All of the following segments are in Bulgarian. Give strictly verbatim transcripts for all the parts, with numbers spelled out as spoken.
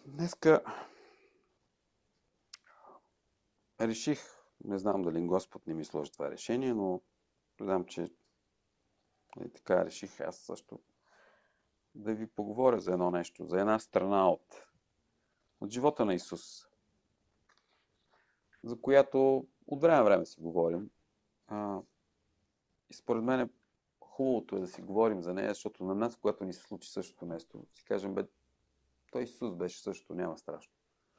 Днеска реших, не знам дали Господ не ми сложи това решение, но знам, че и така реших аз също да ви поговоря за едно нещо, за една страна от, от живота на Исус, за която от време на време си говорим. А, и според мен е хубавото е да си говорим за нея, защото на нас, когато ни се случи същото нещо, си кажем, бе, той Исус беше също, няма страшно.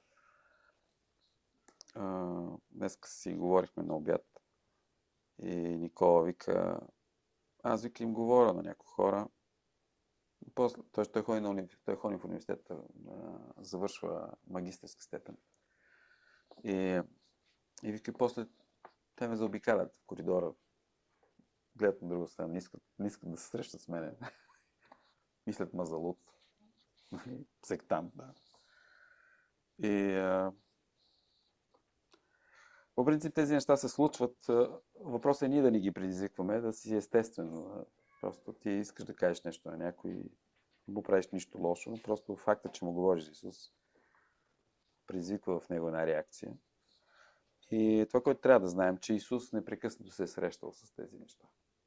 А, днеска си говорихме на обяд и Никола вика, аз вика им говоря на някои хора. После, той, той, ходи на уни... той ходи в университета, а, завършва магистърска степен. И, и вика, после те ме заобикалят в коридора, гледат на друга страна, не искат, не искат да се срещат с мене. Мислят мазалут. Сектант, да. И а, по принцип тези неща се случват. Въпросът е ние да ни ги предизвикваме, да си естествено. Просто ти искаш да кажеш нещо на някой, не му правиш нищо лошо, но просто факта, че му говориш за Исус, предизвиква в него една реакция. И това, което трябва да знаем, че Исус непрекъснато се е срещал с тези неща.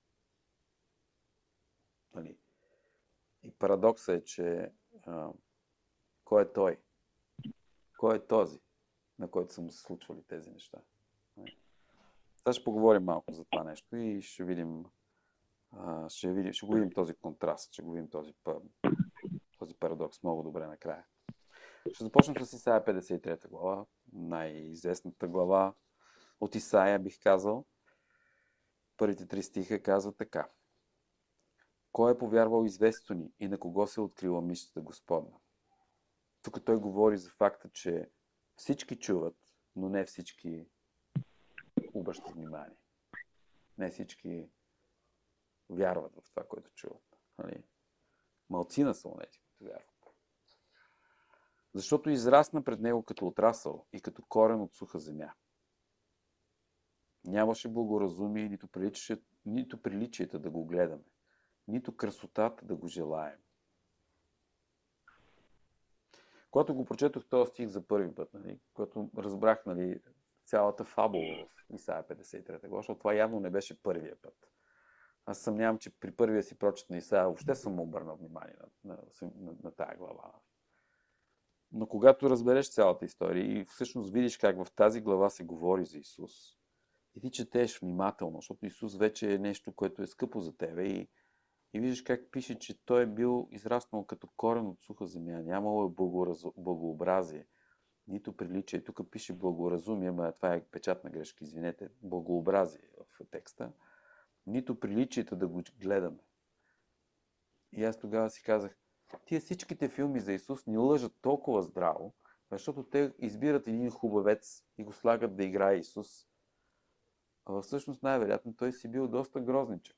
Нали? И парадоксът е, че а, кой е той? Кой е този, на който са му се случвали тези неща? Сега ще поговорим малко за това нещо и ще видим, а, ще, видим ще го видим този контраст, ще го видим този, този парадокс много добре накрая. Ще започнем с Исаия петдесет и трета глава, най-известната глава от Исаия, бих казал. Първите три стиха казват така. Кой е повярвал известието ни и на кого се е открила мишцата Господна? Тук той говори за факта, че всички чуват, но не всички обръщат внимание. Не всички вярват в това, което чуват. Нали? Малцина са онези, които вярват. Защото израсна пред него като отрасъл и като корен от суха земя. Нямаше благоразумие, нито, нито приличията да го гледаме, нито красотата да го желаем. Когато го прочетох този стих за първи път, нали, когато разбрах нали, цялата фабула в Исаия петдесет и трета глава, защото това явно не беше първия път. Аз съмнявам, че при първия си прочет на Исаия въобще съм обърнал внимание на, на, на, на тая глава. Но когато разбереш цялата история и всъщност видиш как в тази глава се говори за Исус, и ти четеш внимателно, защото Исус вече е нещо, което е скъпо за тебе и, и виждаш как пише, че той е бил израснал като корен от суха земя, нямало е благораз... благообразие, нито приличие. Тук пише благоразумие, ма това е печатна грешка, извинете, благообразие в текста. Нито приличието да го гледаме. И аз тогава си казах, тия всичките филми за Исус ни лъжат толкова здраво, защото те избират един хубавец и го слагат да играе Исус. А всъщност най-вероятно той си бил доста грозничък.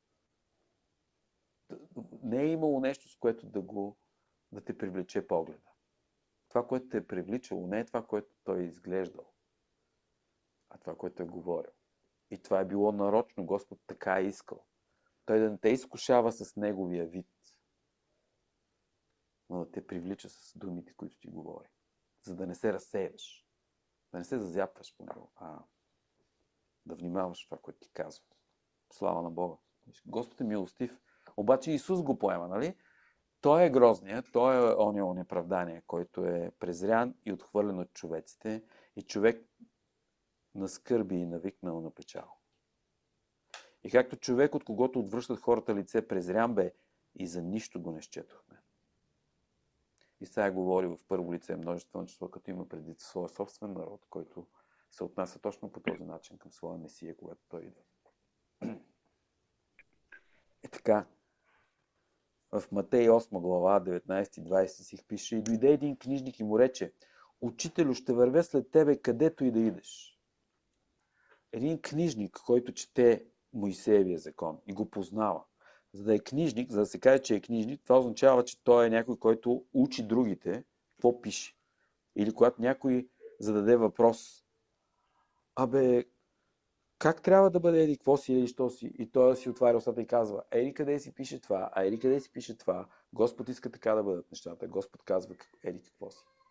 Не е имало нещо, с което да, го, да те привлече погледа. Това, което те е привличало, не е това, което той е изглеждал, а това, което е говорил. И това е било нарочно, Господ така е искал. Той да не те изкушава с неговия вид, но да те привлича с думите, които ти говори. За да не се разсеяш, да не се зазяпваш по него, а да внимаваш това, което ти казва. Слава на Бога. Господ е милостив. Обаче Исус го поема, нали? Той е грозният, той е оня неправдание, който е презрян и отхвърлен от човеците и човек на скърби и навикнал на печал. И както човек, от когото отвръщат хората лице, презрян бе и за нищо го не счетохме. Исаия говори в първо лице множествено число, като има преди своя собствен народ, който се отнася точно по този начин към своя Месия, когато той идва. И така, в Матей осма глава, деветнайсети двайсети стих пише: и дойде един книжник и му рече: Учителю, ще вървя след тебе където и да идеш. Един книжник, който чете Моисеевия закон и го познава. За да е книжник, за да се каже, че е книжник, това означава, че той е някой, който учи другите какво пише. Или когато някой зададе въпрос: абе, как трябва да бъде еди, какво си или що си? И той си отваря устата и казва: еди къде си пише това, а еди къде си пише това, Господ иска така да бъдат нещата, Господ казва еди какво си.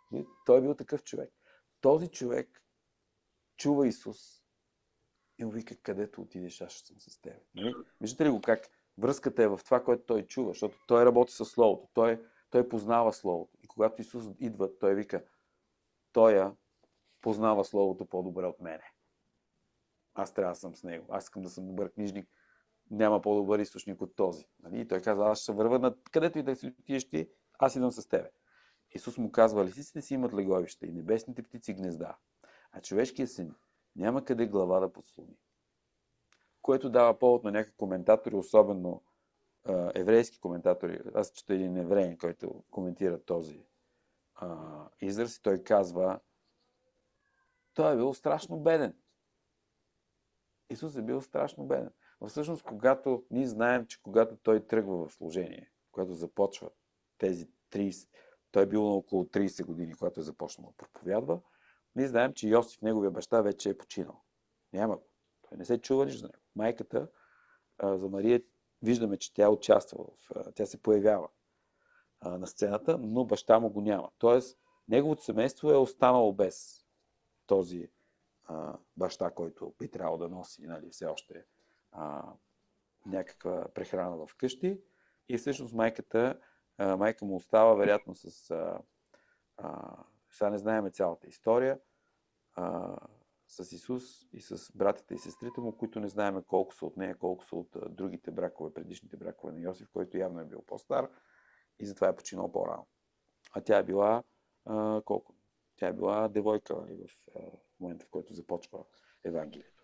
Той е бил такъв човек. Този човек чува Исус и му вика, където отидеш, аз ще съм с теб. Нали? Виждате ли го как връзката е в това, което той чува, защото той работи със Словото, той, той познава Словото. И когато Исус идва, той вика, той я познава Словото по-добре от мене. Аз трябва да съм с него. Аз искам да съм добър книжник. Няма по-добър източник от този. Нали? И той казва, аз ще вървя на където и да си отидеш ти, аз идвам с тебе. Исус му казва, лисиците си имат леговища и небесните птици гнезда, а човешкият син няма къде глава да подслони. Което дава повод на някакви коментатори, особено а, еврейски коментатори. Аз чета един евреин, който коментира този а, израз и той казва, той е бил страшно беден. Исус е бил страшно беден. Всъщност, когато ние знаем, че когато той тръгва в служение, когато започва тези трийсет, той е бил на около трийсет години, когато е започнал да проповядва, ние знаем, че Йосиф, неговия баща, вече е починал. Няма го. Той не се чува нищо за него. Майката а, за Мария, виждаме, че тя участва, в, а, тя се появява а, на сцената, но баща му го няма. Тоест, неговото семейство е останало без този а, баща, който би трябвало да носи, нали, все още а, някаква прехрана в къщи. И всъщност майката, а, майка му остава, вероятно, с... А, а, сега не знаем цялата история, а, с Исус и с братята и сестрите му, които не знаем колко са от нея, колко са от а, другите бракове, предишните бракове на Йосиф, който явно е бил по-стар и затова е починал по-рано. А тя е била а, колко? Тя е била девойка, нали, в а, момента, в който започва Евангелието.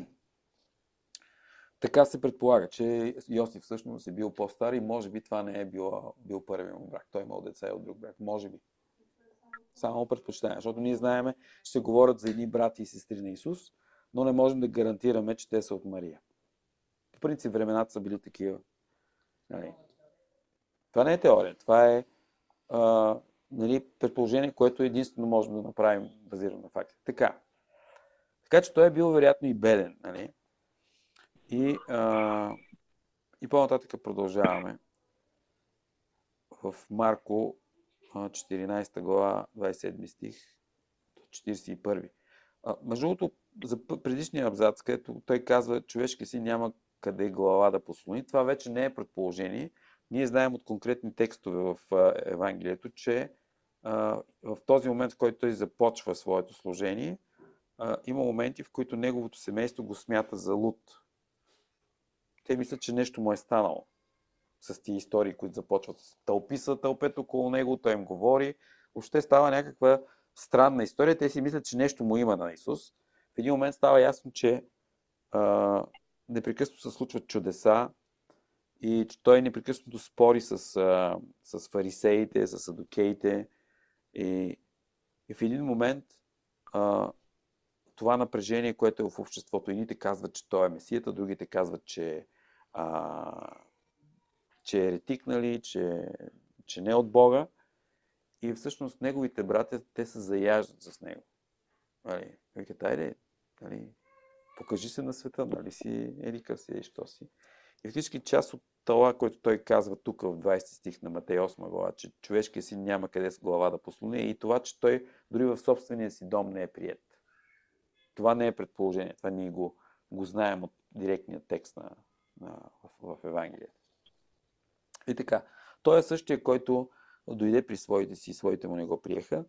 Така се предполага, че Йосиф всъщност е бил по-стар и може би това не е бил, бил първият му брак. Той е имал деца и от друг брак. Може би. Само предпочитание. Защото ние знаеме, че се говорят за едни брати и сестри на Исус, но не можем да гарантираме, че те са от Мария. По принцип, времената са били такива. Нали? Това не е теория. Това е а, нали, предположение, което единствено можем да направим базирано на факти. Така. Така че той е бил вероятно и беден. Нали? И, а, и по-нататък продължаваме. В Марко четиринайсета глава, двайсет и седми стих до четирийсет и първи. А, между другото, за предишния абзац, където той казва, човешки си няма къде глава да послони, това вече не е предположение. Ние знаем от конкретни текстове в Евангелието, че а, в този момент, в който той започва своето служение, а, има моменти, в които неговото семейство го смята за луд. Те мислят, че нещо му е станало с тия истории, които започват. Тълпи са тълпет около него, той им говори. Въобще става някаква странна история. Те си мислят, че нещо му има на Исус. В един момент става ясно, че а, непрекъснато се случват чудеса и че той непрекъснато спори с, а, с фарисеите, с садукеите. И, и в един момент а, това напрежение, което е в обществото, едните казват, че той е Месията, другите казват, че а, че е еретик, нали, че, че не е от Бога. И всъщност неговите братя, те се заяждат с него. Нали, викат, айде, нали, покажи се на света, нали си, елика си, и що си. И всички част от това, което той казва тук в двайсети стих на Матей осма глава, че човешкият син няма къде с глава да послони, и това, че той дори в собствения си дом не е приет. Това не е предположение, това ние го, го знаем от директния текст на, на, в, в Евангелието. И така, той е същия, който дойде при своите си, своите му не го приеха.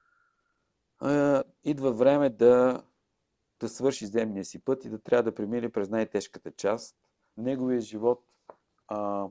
Е, идва време да, да свърши земния си път и да трябва да премине през най-тежката част. Неговият живот, а,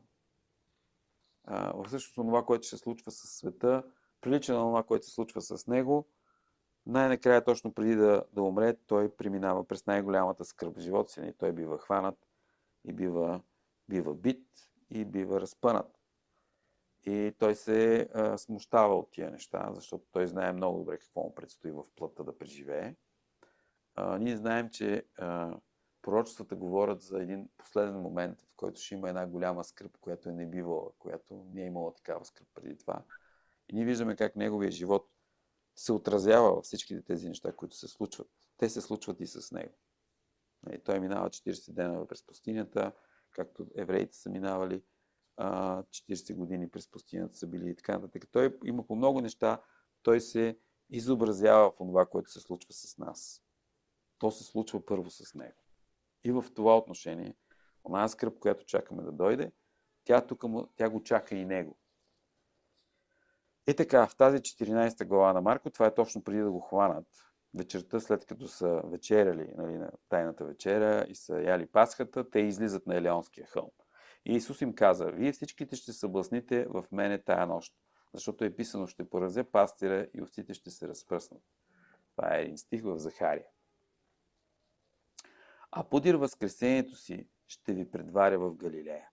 а, всъщност това, което ще се случва с света, прилича на това, което се случва с него. Най-накрая, точно преди да, да умре, той преминава през най-голямата скръб в живота си. Той бива хванат и бива, бива бит и бива разпънат. И той се а, смущава от тия неща, защото той знае много добре какво му предстои в плътта да преживее. А, ние знаем, че а, пророчествата говорят за един последен момент, в който ще има една голяма скръб, която е не бивала, която не е имала такава скръб преди това. И ние виждаме как неговия живот се отразява във всичките тези неща, които се случват. Те се случват и с него. И той минава четирийсет дена през пустинята, както евреите са минавали четирийсет години през пустинята са били и така нататък. Той има по много неща, той се изобразява в това, което се случва с нас. То се случва първо с него. И в това отношение, оная скръб, която чакаме да дойде, тя, тук му, тя го чака и него. И така, в тази четиринайсета глава на Марко, това е точно преди да го хванат, вечерта, след като са вечеряли, нали, на тайната вечеря и са яли пасхата, те излизат на Елеонския хълм. И Исус им каза: вие всичките ще се събласните в мене тая нощ, защото е писано: ще поразе пастира и овците ще се разпръснат. Това е един стих в Захария. А подир възкресението си ще ви предваря в Галилея.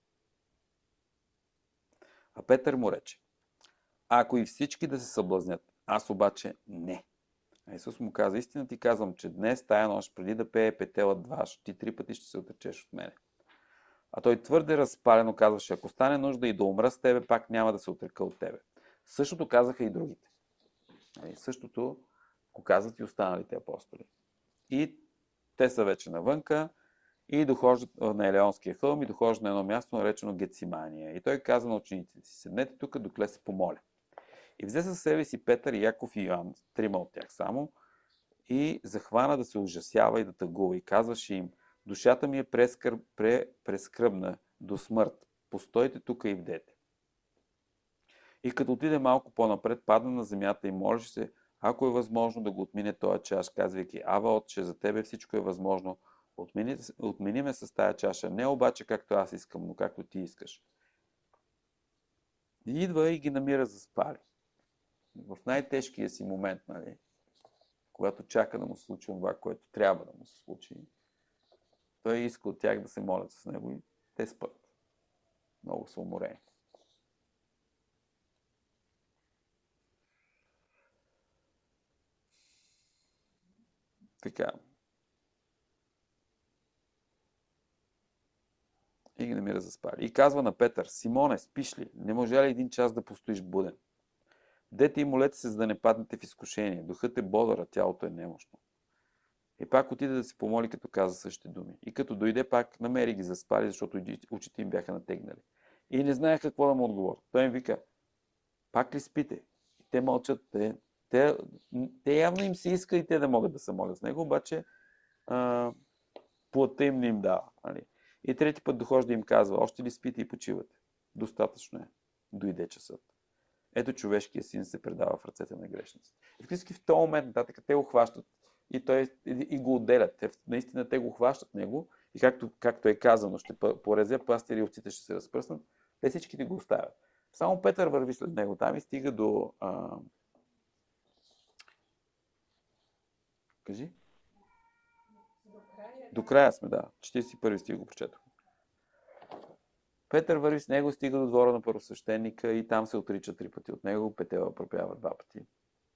А Петър му рече: ако и всички да се съблазнят, аз обаче не. А Исус му каза: истина ти казвам, че днес, тая нощ, преди да пее петелът дваш, ти три пъти ще се отречеш от мене. А той твърде разпалено казваше: ако стане нужда и да умра с тебе, пак няма да се отрека от тебе. Същото казаха и другите. И същото го казват и останалите апостоли. И те са вече навънка и дохождат на Елеонския хълм и дохождат на едно място, наречено Гетсимания. И той каза на учениците си: седнете тук, докле се помоля. И взе със себе си Петър, Яков и Йоан, трима от тях само, и захвана да се ужасява и да тъгува. И казваше им: душата ми е прескърб, пре, прескръбна до смърт. Постойте тук и бдете. И като отиде малко по-напред, падна на земята и молеше се, ако е възможно, да го отмине този чаш, казвайки: Ава, Отче, за тебе всичко е възможно. Отмени, отмени ме с тая чаша. Не обаче както аз искам, но както ти искаш. И идва и ги намира заспали. В най-тежкия си момент, нали, когато чака да му се случи това, което трябва да му се случи, той иска от тях да се молят с него и те спят. Много са уморени. Така. И ги намира заспали. И казва на Петър: Симоне, спиш ли? Не може ли един час да постоиш буден? Дете и молете се, за да не паднете в изкушение. Духът е бодър, а тялото е немощно. И пак отиде да се помоли, като каза същите думи. И като дойде пак, намери ги заспали, защото очите им бяха натегнали. И не знаех какво да му отговоря. Той им вика: пак ли спите? И те мълчат. Те, те, те явно им се иска и те да могат да се молят с него, обаче а, плътта им не им дава. Нали? И трети път дохожда и им казва: още ли спите и почивате? Достатъчно е. Дойде часът. Ето, човешкия син се предава в ръцете на грешниците. И фактически в този момент нататък те го хващат и, той, и, и го отделят. Те, наистина те го хващат него и както, както е казано, ще порезе пастири и овците ще се разпръснат, те всичките го оставят. Само Петър върви след него там и стига до... А... Кажи? До края, До края сме, да. четиридесет и първи стих го прочетох. Петър върви с него, стига до двора на първосвещеника и там се отрича три пъти от него, петела пропява два пъти.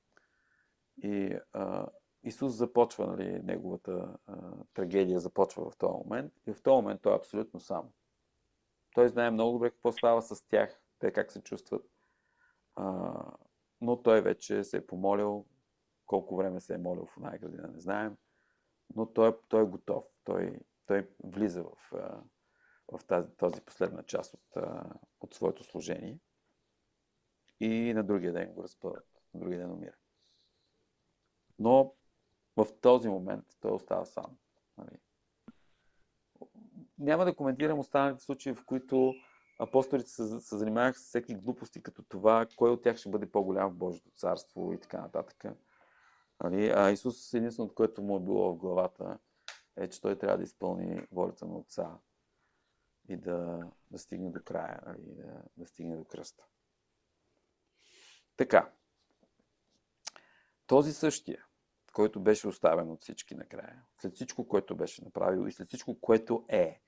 И а, Исус започва, нали, неговата а, трагедия започва в този момент и в този момент той е абсолютно сам. Той знае много добре какво става с тях, те как се чувстват, а, но той вече се е помолил, колко време се е молил в оная градина, не знаем, но той, той е готов, той, той влиза в... А, в тази, тази последна част от, от своето служение и на другия ден го разпъват, на другия ден умира. Но в този момент той остава сам. Нали? Няма да коментирам останалите случаи, в които апостолите се, се занимаваха с всеки глупости, като това, кой от тях ще бъде по-голям в Божието царство и така нататък. Нали? А Исус, единственото, което му е било в главата, е, че той трябва да изпълни волята на Отца и да, да стигне до края, нали, да, да стигне до кръста. Така. Този същия, който беше оставен от всички накрая, след всичко, което беше направил и след всичко, което е,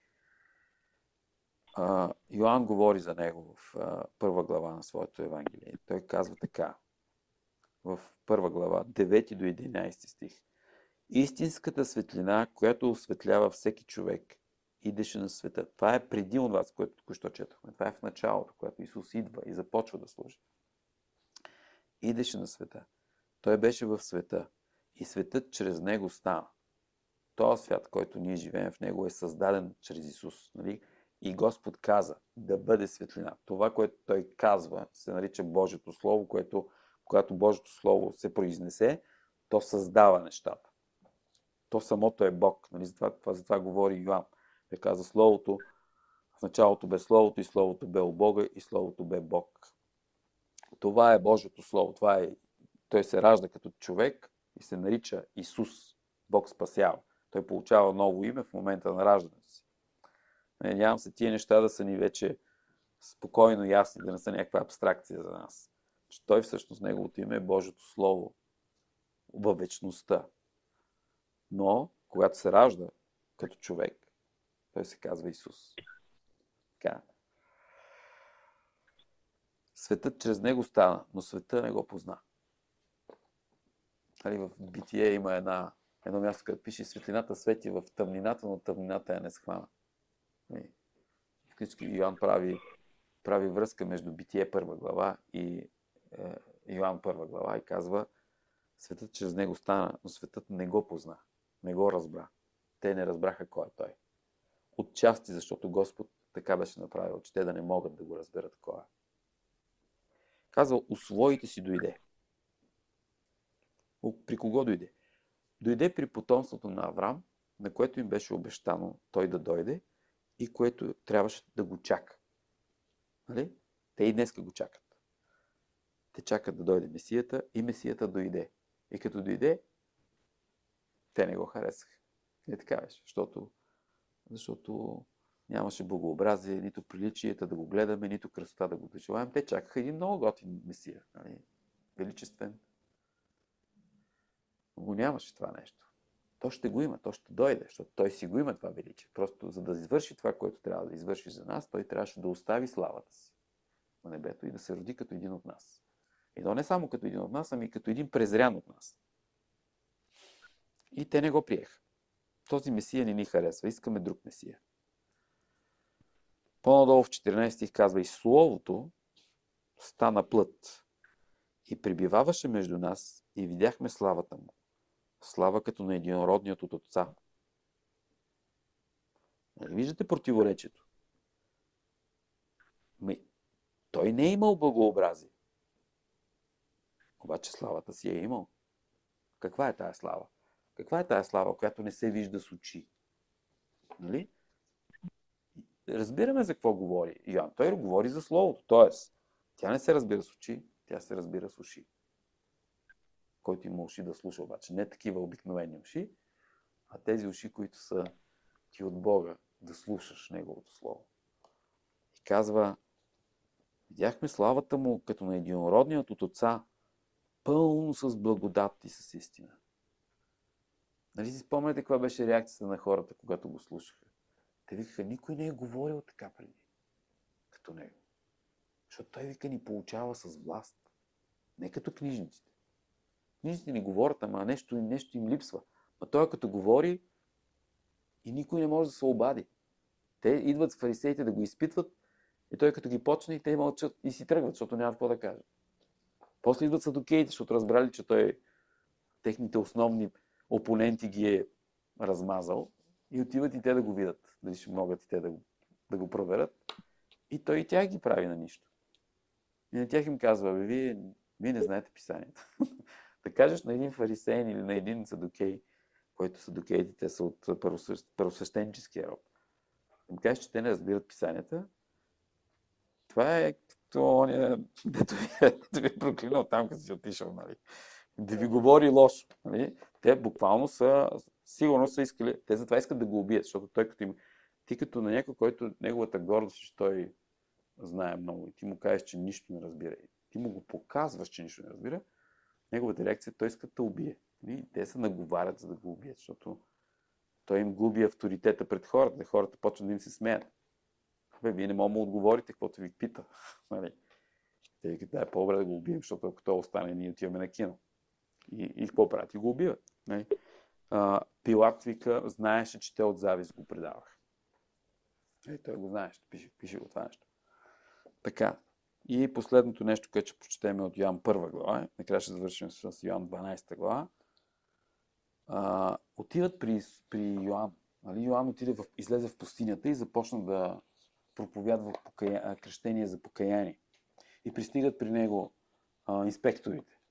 а, Йоан говори за него в а, първа глава на своето Евангелие. Той казва така, в първа глава, девети до единайсети стих. Истинската светлина, която осветлява всеки човек, идеше на света. Това е преди от вас, което току-що четохме. Това е в началото, когато Исус идва и започва да служи. Идеше на света. Той беше в света. И светът чрез него стана. Този свят, който ние живеем в него, е създаден чрез Исус. Нали? И Господ каза да бъде светлина. Това, което Той казва, се нарича Божието Слово, което, когато Божието Слово се произнесе, то създава нещата. То самото е Бог. Нали? За, това, това, за това говори Йоан. Той каза, Словото, в началото бе Словото и Словото бе у Бога и Словото бе Бог. Това е Божието Слово. Това е... Той се ражда като човек и се нарича Исус. Бог спасява. Той получава ново име в момента на раждането си. Надявам се тия неща да са ни вече спокойно ясни, да не са някаква абстракция за нас. Че той всъщност, неговото име е Божието Слово във вечността. Но, когато се ражда като човек, той се казва Исус. Така. Светът чрез него стана, но света не го позна. Али в Битие има една, едно място, където пише светлината свети в тъмнината, но тъмнината я не схвана. Фактически Йоан прави, прави връзка между Битие първа глава и е, Йоан първа глава и казва, светът чрез него стана, но светът не го позна, не го разбра. Те не разбраха кой е той. Отчасти, защото Господ така беше направил, че те да не могат да го разберат кой е. Казва, у своите си дойде. При кого дойде? Дойде при потомството на Аврам, на което им беше обещано той да дойде и което трябваше да го чака. Нали? Те и днеска го чакат. Те чакат да дойде Месията и Месията дойде. И като дойде, те не го харесаха. Не така беше, защото, защото нямаше богообразие, нито приличията да го гледаме, нито красота да го дожелаем. Те чакаха един много готин Месия. Нали? Величествен. Но го нямаше това нещо. То ще го има, то ще дойде, защото той си го има това величие. Просто за да извърши това, което трябва да извърши за нас, той трябваше да остави славата си на небето и да се роди като един от нас. И то не само като един от нас, ами като един презрян от нас. И те не го приеха. Този Месия не ни харесва, искаме друг Месия. По-надолу в четиринайсети стих казва, и Словото стана плът и пребиваваше между нас и видяхме славата му. Слава като на единородният от Отца. Виждате противоречието? Ми, той не е имал благообразие. Обаче славата си е имал. Каква е тая слава? Каква е тая слава, която не се вижда с очи? Нали? Разбираме за какво говори Йоан. Той говори за Словото. Тоест, тя не се разбира с очи, тя се разбира с уши. Който има уши да слуша обаче. Не такива обикновени уши, а тези уши, които са ти от Бога, да слушаш Неговото Слово. И казва, видяхме славата му като на единородният от Отца, пълно с благодат и с истина. Нали си спомняте каква беше реакцията на хората, когато го слушаха? Те викаха, никой не е говорил така преди, като него. Защото той вика ни получава с власт. Не като книжниците. Книжниците ни говорят, ама нещо, нещо им липсва. А той като говори и никой не може да се обади. Те идват с фарисеите да го изпитват и той като ги почне и те мълчат и си тръгват, защото нямат какво да кажат. После идват садукеите, защото разбрали, че той техните основни опоненти ги е размазал и отиват и те да го видят. Дали ще могат и те да го, да го проверят. И той и тях ги прави на нищо. И на тях им казва, бе, вие, вие не знаете писанието. Да кажеш на един фарисеин или на един садукей, който садукеите, те са от първосвещеническия род. Да им кажеш, че те не разбират писанията, това е като оня, дето ви е проклинал там, като си отишъл, нали? Да ви говори лошо. Нали? Те буквално са, сигурно са искали, те затова искат да го убият, защото той като им, ти като на някой, който неговата гордост, че той знае много и ти му кажеш, че нищо не разбира и ти му го показваш, че нищо не разбира, неговата реакция, той иска да убие. Нали? Те се наговарят, за да го убият, защото той им губи авторитета пред хората, хората почват да им се смеят. Бе, вие не мога да му отговорите, каквото ви пита. Нали? Те викат, да е по-добре да го убием, защото ако той остане, ние отиваме на кино. И, и какво правят? И го убиват. Нали? А, Пилат вика, знаеше, че те от завист го предаваха. И той го знаеше, пише, пише го това нещо. Така. И последното нещо, което ще прочетем от Йоан първа глава, накрая ще завършим с Йоан дванайсета глава, а, отиват при, при Йоан. Нали? Йоан отиде в, излезе в пустинята и започна да проповядва покая... кръщение за покаяние. И пристигат при него а, инспекторите.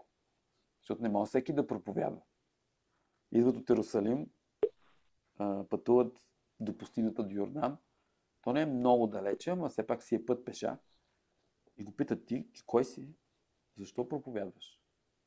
Защото не може всеки да проповядва. Идват от Иерусалим, пътуват до пустинята до Йордан. То не е много далече, ама все пак си е път пеша. И го питат: ти, ти кой си? Защо проповядваш?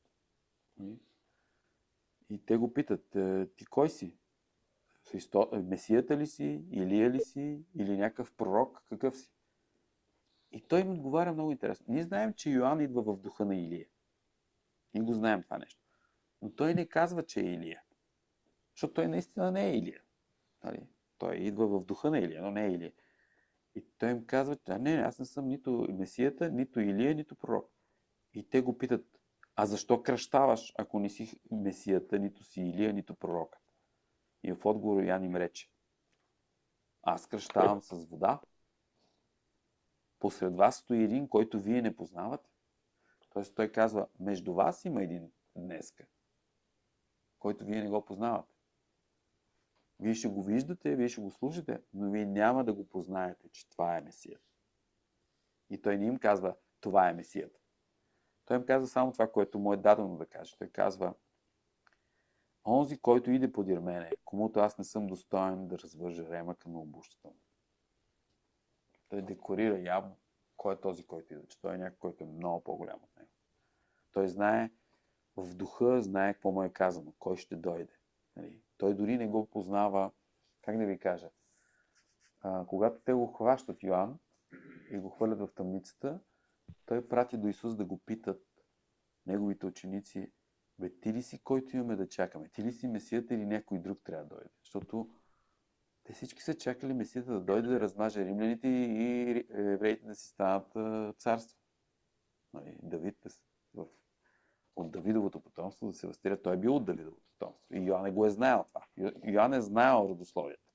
И те го питат: ти кой си? Христо... Месията ли си? Илия ли си? Или някакъв пророк? Какъв си? И той им отговаря много интересно. Ние знаем, че Йоан идва в духа на Илия. И го знаем това нещо. Но той не казва, че е Илия. Защото той наистина не е Илия. Нали? Той идва в духа на Илия, но не е Илия. И той им казва: а не, аз не съм нито Месията, нито Илия, нито пророк. И те го питат: а защо кръщаваш, ако не си Месията, нито си Илия, нито пророк? И в отговор Йоан им рече: аз кръщавам с вода. Посред вас стои един, който вие не познавате. Тоест той казва: между вас има един днеска, който вие не го познавате. Вие ще го виждате, вие ще го слушате, но вие няма да го познаете, че това е Месията. И той не им казва: това е Месията. Той им казва само това, което му е дадено да каже. Той казва: онзи, който иде подир мене, комуто аз не съм достоен да развържа ремъка на обущата му. Той декларира явно кой е този, който иде, че той е някой, който е много по-голям от него. Той знае в духа, знае какво му е казано, кой ще дойде. Нали? Той дори не го познава, как да ви кажа, а, когато те го хващат Йоан и го хвърлят в тъмницата, той прати до Исус да го питат неговите ученици: бе, ти ли си, който имаме да чакаме? Ти ли си Месията или някой друг трябва да дойде? Защото те всички са чакали Месията да дойде да размаже римляните и евреите да си станат царство. Нали, Давид в, от Давидовото потомство да се възстира. Той е бил от Давидовото потомство. И Йоан не го е знаел това. Йоан е знаел родословието.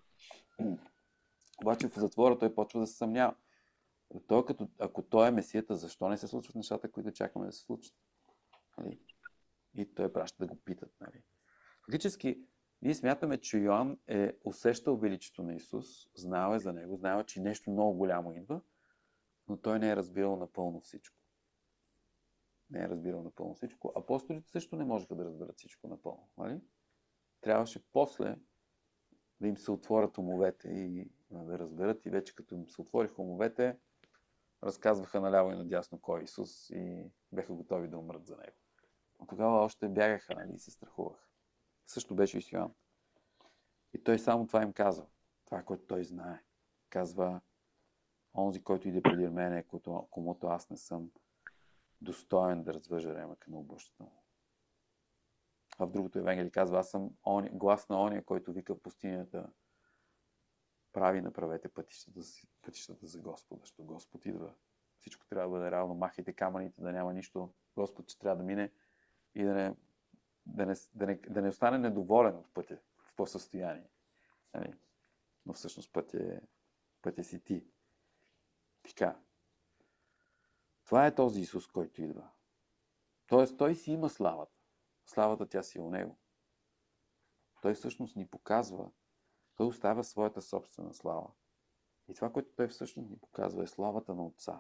Обаче в затвора той почва да се съмнява. Той, като, ако той е Месията, защо не се случват нещата, които чакаме да се случат? Нали? И той праща да го питат. Нали? Фактически, ние смятаме, че Йоан е усещал величието на Исус, знал е за него, знал е, че нещо много голямо идва, но той не е разбирал напълно всичко. Не е разбирал напълно всичко. Апостолите също не можеха да разберат всичко напълно. Нали? Трябваше после да им се отворят умовете и да разберат, и вече като им се отвориха умовете, разказваха наляво и надясно кой е Исус и бяха готови да умрат за него. Но тогава още бягаха, нали, и се страхуваха. Също беше и с Йоан. И той само това им казва. Това, което той знае. Казва: онзи, който иде преди мене, комуто аз не съм достоен да развържа ремъка на обущата му. А в другото Евангелие казва: аз съм он, глас на ония, който вика в пустинята: прави, направете пътищата, пътищата за Господа, защото Господ идва. Всичко трябва да бъде равно. Махайте камъните, да няма нищо. Господ ще трябва да мине и да не, да не, да не, да не остане недоволен от пътя, в какво състояние. Нали? Но всъщност пътя, е, пътя си ти. Така. Това е този Исус, който идва. Тоест, той си има славата. Славата тя си е у него. Той всъщност ни показва, той оставя своята собствена слава. И това, което той всъщност ни показва, е славата на Отца.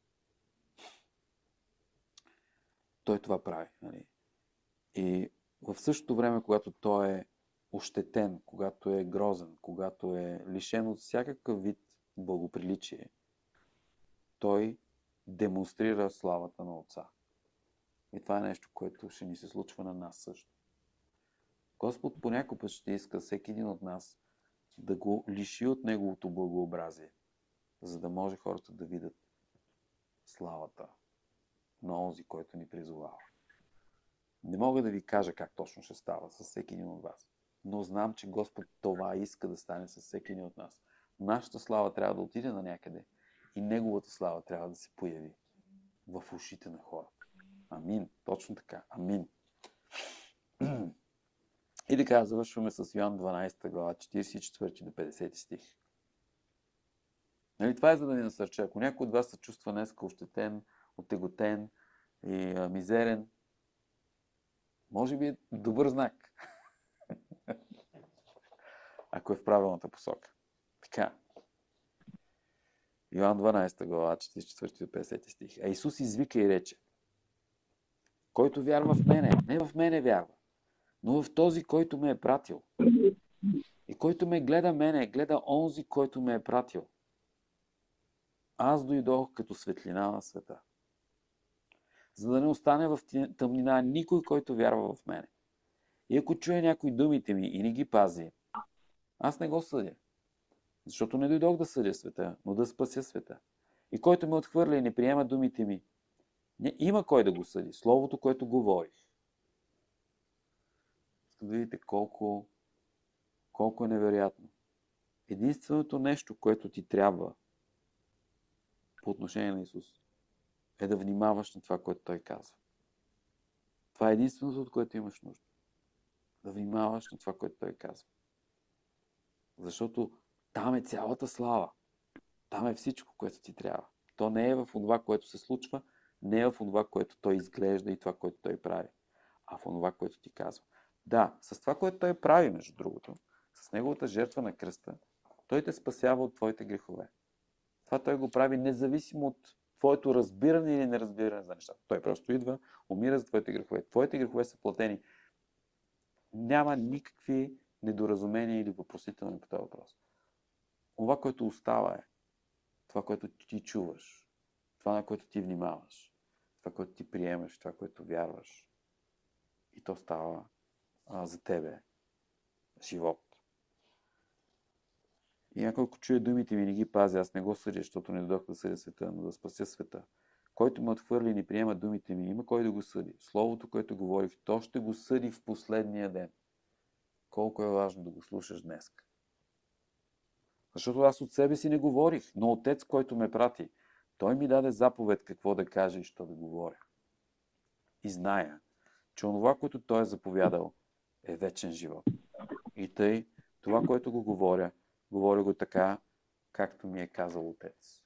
Той това прави. Нали? И в същото време, когато той е ощетен, когато е грозен, когато е лишен от всякакъв вид благоприличие, той демонстрира славата на Отца. И това е нещо, което ще ни се случва на нас също. Господ понякога път ще иска всеки един от нас да го лиши от неговото благообразие, за да може хората да видят славата на онзи, който ни призовава. Не мога да ви кажа как точно ще става с всеки един от вас, но знам, че Господ това иска да стане с всеки един от нас. Нашата слава трябва да отиде на някъде и неговата слава трябва да се появи в ушите на хората. Амин. Точно така. Амин. И така, завършваме с Йоан дванадесета глава, четиридесет и четвърти до петдесети стих. Нали, това е за да ни насърча. Ако някой от вас се чувства днеска ощетен, отеготен и а, мизерен, може би е добър знак. Ако е в правилната посока. Така. Йоан дванадесета глава, четиридесет и четвърти до петдесети стих. А Исус извика и рече: който вярва в мене. Не в мене вярва, но в този, който ме е пратил. И който ме гледа мене, гледа онзи, който ме е пратил. Аз дойдох като светлина на света, за да не остане в тъмнина никой, който вярва в мене. И ако чуе някой думите ми и не ги пази, аз не го съдя. Защото не дойдох да съдя света, но да спася света. И който ме отхвърля и не приема думите ми, не, има кой да го съди. Словото, което говорих. Искам да видите колко, колко е невероятно. Единственото нещо, което ти трябва по отношение на Исус, е да внимаваш на това, което Той казва. Това е единственото, от което имаш нужда. Да внимаваш на това, което Той казва. Защото там е цялата слава. Там е всичко, което ти трябва. То не е в това, което се случва, не е в това, което Той изглежда и това, което Той прави, а в това, което ти казва. Да, с това, което Той прави, между другото, с Неговата жертва на кръста, Той те спасява от твоите грехове. Това Той го прави независимо от твоето разбиране или неразбиране за нещата. Той просто идва, умира за твоите грехове. Твоите грехове са платени. Няма никакви недоразумения или въпросителни по този въпрос. Това, което остава е това, което ти чуваш, това, на което ти внимаваш, това, което ти приемаш, това, което вярваш. И то става а, за тебе живот. И някой, ако чуе думите ми, не ги пази, аз не го съдя, защото не дойдох да съдя света, но да спася света. Който ме отхвърли и не приема думите ми, има кой да го съди. Словото, което говорих, то ще го съди в последния ден. Колко е важно да го слушаш днес. Защото аз от себе си не говорих, но Отец, който ме прати, Той ми даде заповед какво да кажа и що да говоря. И зная, че онова, което Той е заповядал, е вечен живот. И тъй, това, което го говоря, говоря го така, както ми е казал Отец.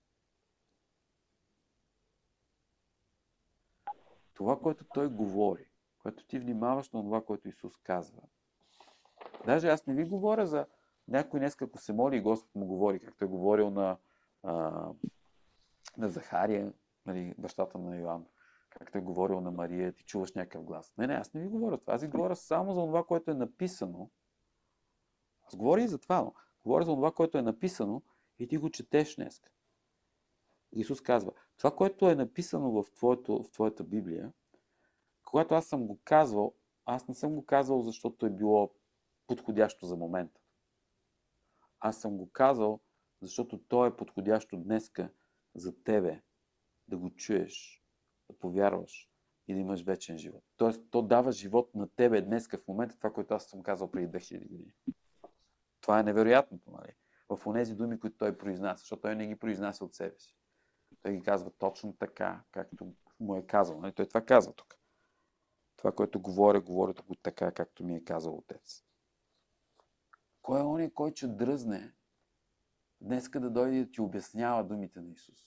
Това, което Той говори, което ти внимаваш на това, което Исус казва. Даже аз не ви говоря за някой днес, ако се моли и Господ му говори, както е говорил на, а, на Захария, нали, бащата на Йоан, както е говорил на Мария, ти чуваш някакъв глас. Не, не, аз не ви говоря това. Аз ви говоря само за това, което е написано. Аз говоря и за това, но говоря за това, което е написано и ти го четеш днес. Исус казва, това, което е написано в, твоето, в твоята Библия, когато аз съм го казвал, аз не съм го казвал, защото е било подходящо за момента. Аз съм го казал, защото то е подходящо днеска за тебе да го чуеш, да повярваш и да имаш вечен живот. Тоест, то дава живот на тебе днеска в момента, това, което аз съм казал преди две хиляди години. Това е невероятното, нали? В онези думи, които той произнася, защото той не ги произнася от себе си. Той ги казва точно така, както му е казал. Нали? Той това казва тук. Това, което говоря, говоря го така, както ми е казал Отец. Кой е оня, кой ще дръзне днеска да дойде да ти обяснява думите на Исус?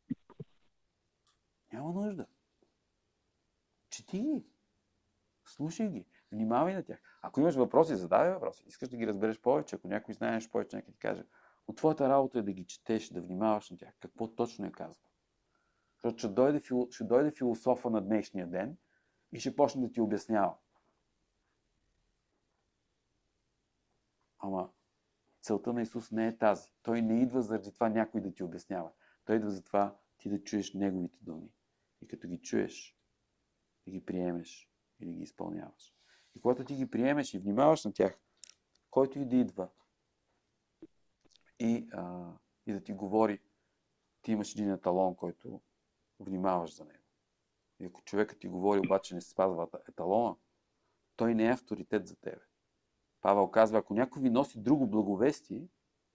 Няма нужда. Чети ги. Слушай ги. Внимавай на тях. Ако имаш въпроси, задавай въпроси. Искаш да ги разбереш повече, ако някой знаеш повече, някой ти каже. Но твоята работа е да ги четеш, да внимаваш на тях. Какво точно е казва. Защото ще дойде, ще дойде философа на днешния ден и ще почне да ти обяснява. Ама целта на Исус не е тази. Той не идва заради това някой да ти обяснява. Той идва за това ти да чуеш Неговите думи. И като ги чуеш, да ги приемеш и да ги изпълняваш. И когато ти ги приемеш и внимаваш на тях, който и да идва и, а, и да ти говори, ти имаш един еталон, който внимаваш за него. И ако човекът ти говори, обаче не се спазва еталона, той не е авторитет за тебе. Павел казва, ако някой ви носи друго благовестие,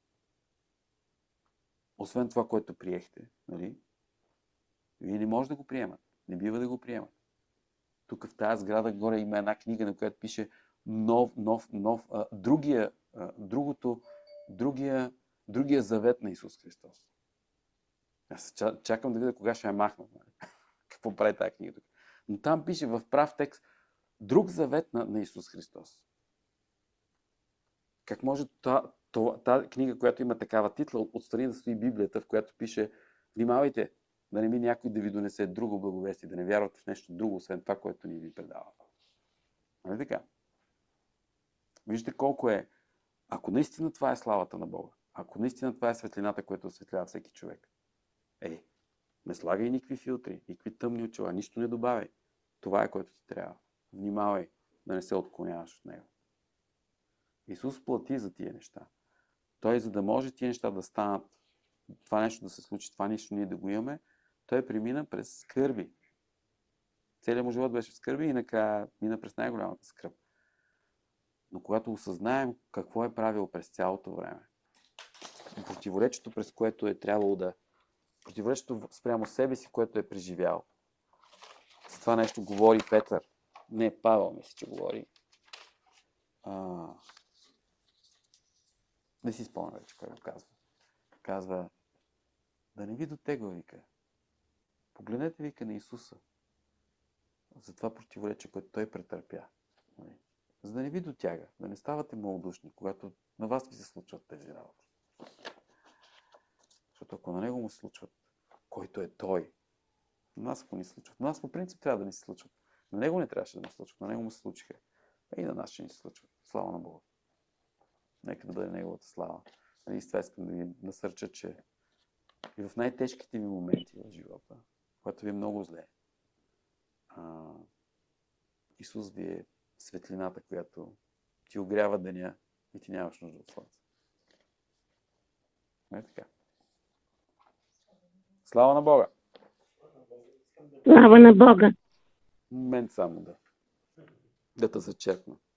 освен това, което приехте, нали, вие не може да го приемат. Не бива да го приемат. Тук в тази сграда горе има една книга, на която пише нов, нов, нов, а, другия, а, другото, другия, другия завет на Исус Христос. Аз чакам да видя кога ще я махна. Нали? Какво прави тази книга тук. Но там пише в прав текст друг завет на, на Исус Христос. Как може тази книга, която има такава титла, отстрани да стои Библията, в която пише внимавайте, Да не би някой да ви донесе друго благовестие, да не вярвате в нещо друго, освен това, което ни ви предава. Нали така? Вижте колко е, ако наистина това е славата на Бога, ако наистина това е светлината, която осветлява всеки човек, е, не слагай никакви филтри, никакви тъмни очила, нищо не добавяй. Това е, което ти трябва. Внимавай да не се отклоняваш от него. Исус плати за тия неща. Той, за да може тия неща да станат, това нещо да се случи, това нещо ние да го имаме, той премина през скърби. Целият му живот беше в скърби и накрая мина през най-голямата скръб. Но когато осъзнаем какво е правил през цялото време, противоречието, през което е трябвало да... Противоречието спрямо себе си, което е преживял. За това нещо говори Петър. Не, Павел мисля, че говори. А... Не си спомня вече кой го казва. Казва, да не ви дотегва, вика. Погледнете, вика, на Исуса. За това противоречие, което той претърпя. За да не ви дотяга, да не ставате малодушни, когато на вас ви се случват тези работи. Защото ако на него му се случват, който е той, на нас ако ни случват, на нас по принцип трябва да ни се случват. На него не трябваше да ни се случват, на него му се случиха. И на нас ще ни се случват. Слава на Бога. Нека да бъде неговата слава. И с това искам да ви насърча, че и в най-тежките ви моменти в живота, когато ви е много зле, а, Исус ви е светлината, която ти огрява деня и ти нямаш нужда от слънце. Не е така. Слава на Бога! Слава на Бога! Момент само да, да те зачеркна.